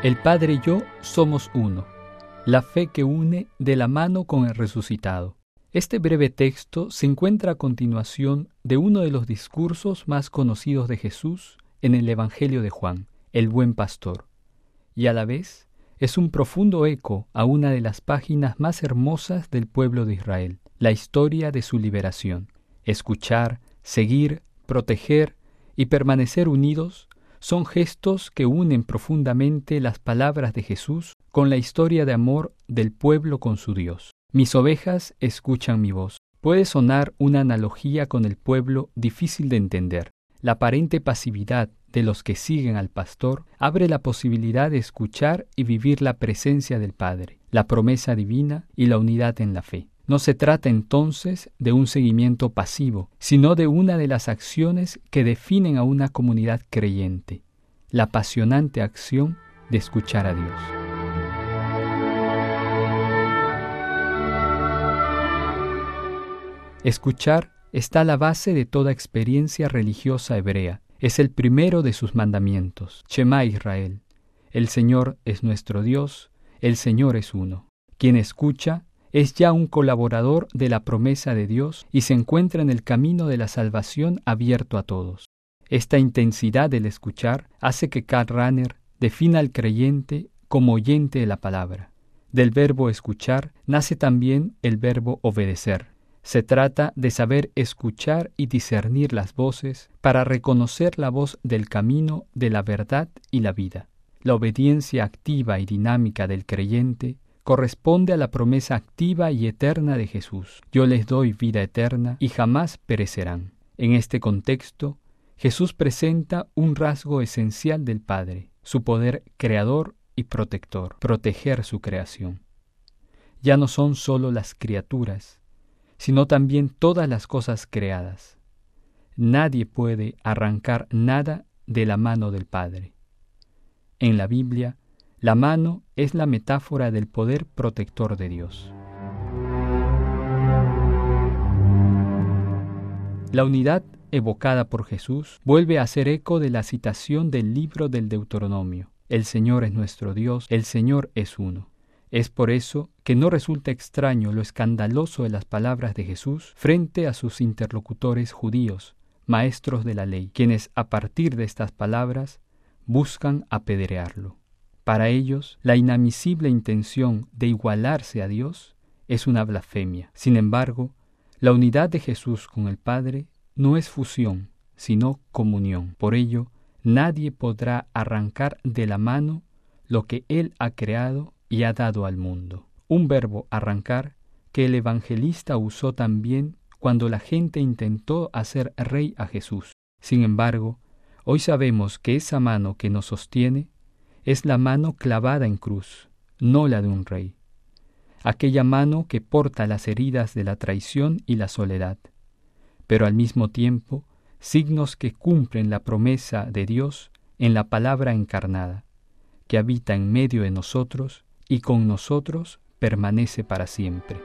El Padre y yo somos uno. La fe que une de la mano con el resucitado. Este breve texto se encuentra a continuación de uno de los discursos más conocidos de Jesús en el Evangelio de Juan, el Buen Pastor, y a la vez es un profundo eco a una de las páginas más hermosas del pueblo de Israel, la historia de su liberación. Escuchar, seguir, proteger y permanecer unidos son gestos que unen profundamente las palabras de Jesús con la historia de amor del pueblo con su Dios. Mis ovejas escuchan mi voz. Puede sonar una analogía con el pueblo difícil de entender. La aparente pasividad de los que siguen al pastor abre la posibilidad de escuchar y vivir la presencia del Padre, la promesa divina y la unidad en la fe. No se trata entonces de un seguimiento pasivo, sino de una de las acciones que definen a una comunidad creyente, la apasionante acción de escuchar a Dios. Escuchar está a la base de toda experiencia religiosa hebrea. Es el primero de sus mandamientos. Shema Israel. El Señor es nuestro Dios, el Señor es uno. Quien escucha es ya un colaborador de la promesa de Dios y se encuentra en el camino de la salvación abierto a todos. Esta intensidad del escuchar hace que Karl Rahner defina al creyente como oyente de la palabra. Del verbo escuchar nace también el verbo obedecer. Se trata de saber escuchar y discernir las voces para reconocer la voz del camino, de la verdad y la vida. La obediencia activa y dinámica del creyente corresponde a la promesa activa y eterna de Jesús. Yo les doy vida eterna y jamás perecerán. En este contexto, Jesús presenta un rasgo esencial del Padre, su poder creador y protector, proteger su creación. Ya no son solo las criaturas, sino también todas las cosas creadas. Nadie puede arrancar nada de la mano del Padre. En la Biblia, la mano es la metáfora del poder protector de Dios. La unidad evocada por Jesús vuelve a hacer eco de la citación del libro del Deuteronomio. El Señor es nuestro Dios, el Señor es uno. Es por eso que no resulta extraño lo escandaloso de las palabras de Jesús frente a sus interlocutores judíos, maestros de la ley, quienes a partir de estas palabras buscan apedrearlo. Para ellos, la inadmisible intención de igualarse a Dios es una blasfemia. Sin embargo, la unidad de Jesús con el Padre no es fusión, sino comunión. Por ello, nadie podrá arrancar de la mano lo que Él ha creado y ha dado al mundo. Un verbo arrancar que el evangelista usó también cuando la gente intentó hacer rey a Jesús. Sin embargo, hoy sabemos que esa mano que nos sostiene es la mano clavada en cruz, no la de un rey. Aquella mano que porta las heridas de la traición y la soledad, pero al mismo tiempo signos que cumplen la promesa de Dios en la palabra encarnada, que habita en medio de nosotros y con nosotros permanece para siempre.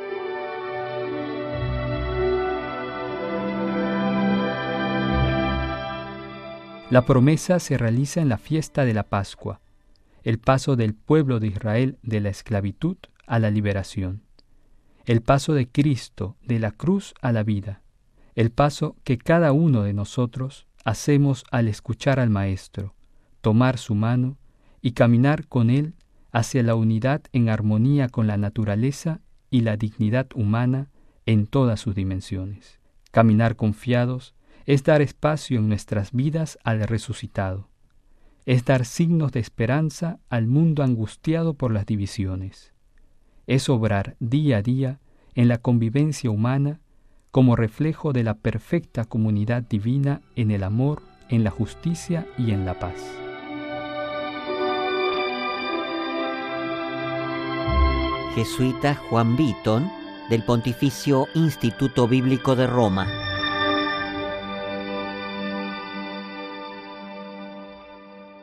La promesa se realiza en la fiesta de la Pascua, el paso del pueblo de Israel de la esclavitud a la liberación, el paso de Cristo de la cruz a la vida, el paso que cada uno de nosotros hacemos al escuchar al Maestro, tomar su mano y caminar con Él hacia la unidad en armonía con la naturaleza y la dignidad humana en todas sus dimensiones. Caminar confiados es dar espacio en nuestras vidas al resucitado. Es dar signos de esperanza al mundo angustiado por las divisiones. Es obrar día a día en la convivencia humana como reflejo de la perfecta comunidad divina en el amor, en la justicia y en la paz. Jesuita Juan Beaton, del Pontificio Instituto Bíblico de Roma.